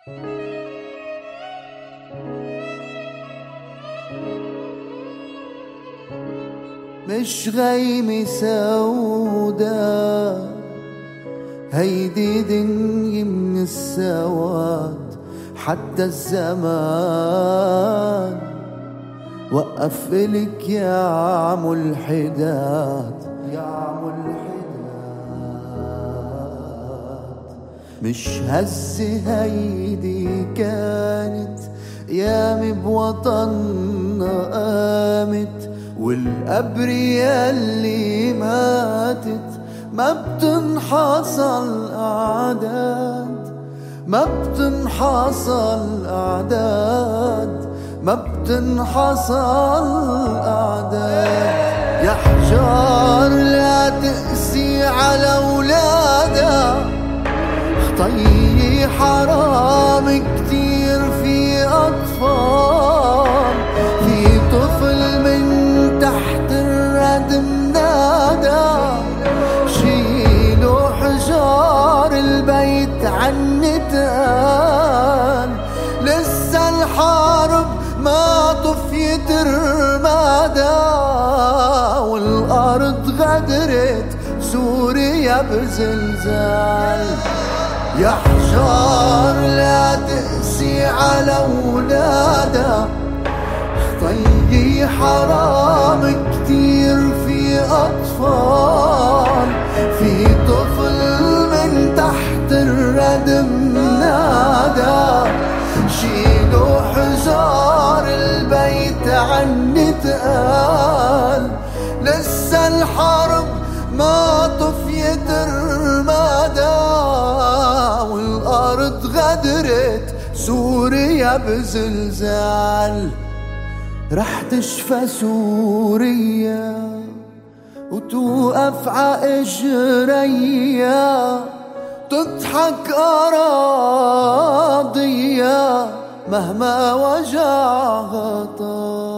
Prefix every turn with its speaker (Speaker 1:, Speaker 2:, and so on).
Speaker 1: مش غيمة سودا، هيدي دنيا من السواد. حتى الزمان وقف إلك يا عمو الحداد، يا عمو الحداد. مش هزة هيدي كانت يامي بوطننا قامت، والأبرياء اللي ماتت ما بتنحصل أعداد، ما بتنحصل أعداد، ما بتنحصل أعداد. يا حجار لا تقسي على أولادها، خطي حرام كتير في أطفال. في طفل من تحت الردم نادى، شيلوا حجار البيت عنتقال. لسه الحرب ما طفيت رمادا، والأرض غدرت سوريا بزلزال. يا حجار لا تقسي على أولادها، خطي حرام كتير في أطفال. في طفل من تحت الردم نادى، شيلوا حجار البيت عنتقال. لسه الحرب ما طفيت رمادا، والأرض غدرت سوريا بزلزال. رح تشفى سوريا وتوقف عإجريا، تضحك أراضيا مهما وجع غطا.